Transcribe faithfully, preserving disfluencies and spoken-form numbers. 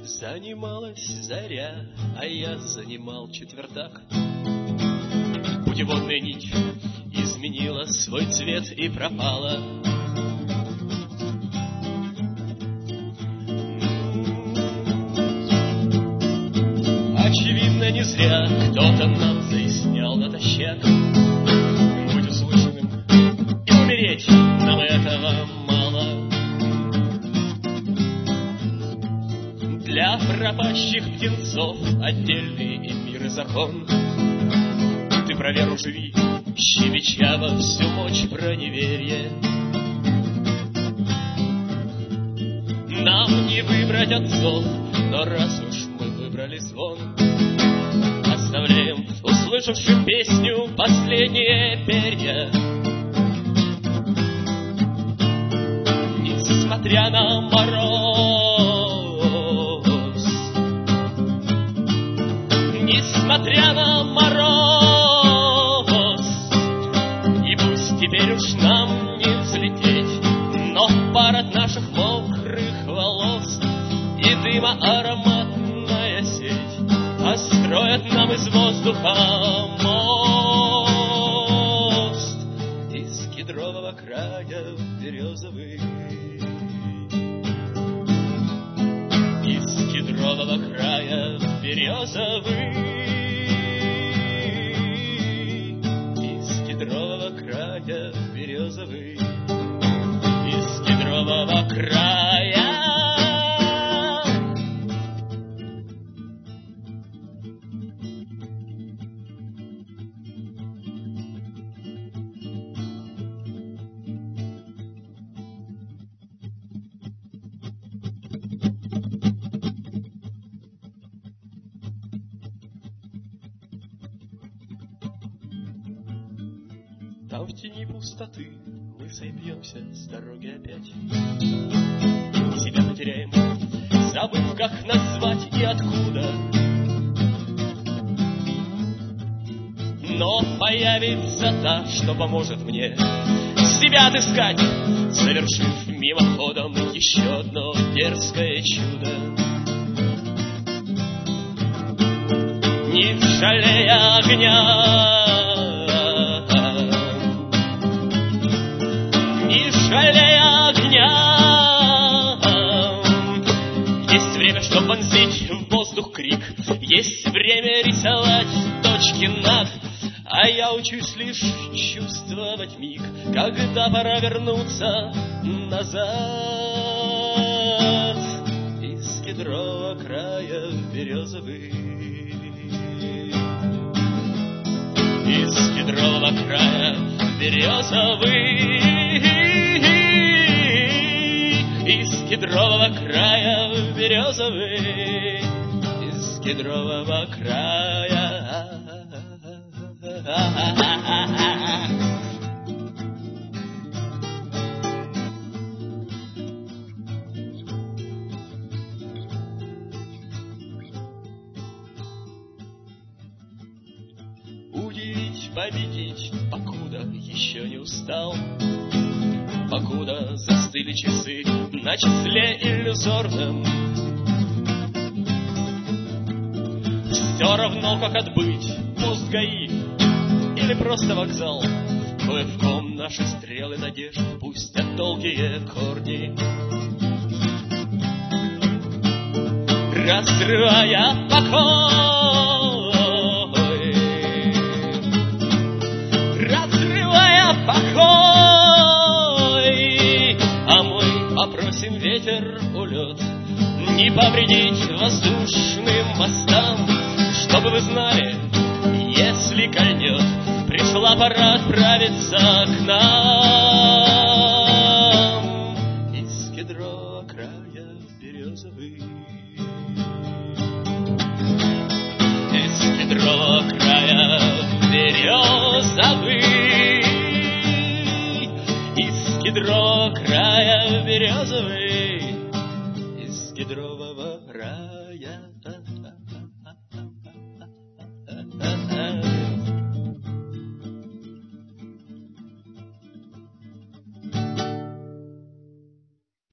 Занималась заря, а я занимал четвертак. Путеводная нить изменила свой цвет и пропала. Очевидно, не зря кто-то нам заяснял натощак. Быть услышанным и умереть нам этого мало. Для пропащих птенцов отдельный и мир и закон. Ты про веру живи, щебеча во всю мощь про неверие. Нам не выбрать отцов, но раз уж мы выбрали звон, оставляем услышавшим песню последние перья. Несмотря на мороз, несмотря на мороз, и пусть теперь уж нам не взлететь, но пар от наших мокрых волос и дыма ароматная сеть построят нам из воздуха мост из кедрового края в березовый, из кедрового края в березовый, из кедрового края в березовый, из кедрового края. Там в тени пустоты мы сойдемся с дороги опять. Себя потеряем, забыв, как назвать и откуда. Но появится та, что поможет мне себя отыскать, совершив мимоходом еще одно дерзкое чудо. Не жалея огня, не жалея огня, есть время, чтоб вонзить в воздух крик, есть время рисовать точки над, а я учусь лишь чувствовать миг, когда пора вернуться назад из кедрового края в березовый, из кедрового края в березовый, из кедрового края в березовый, из кедрового края. Удивить, победить, покуда еще не устал, покуда застыли часы на числе иллюзорном. Все равно, как отбыть мост ГАИ или просто вокзал, кое в ком наши стрелы надежд пустят долгие корни, разрывая покой, разрывая покой. А мы попросим ветер улет не повредить воздушным мостам, чтобы вы знали, если кольнет, пришла пора отправиться к нам из кедрового края в березовый, из кедрового края в березовый, из кедрового края в березовый, из кедрового края.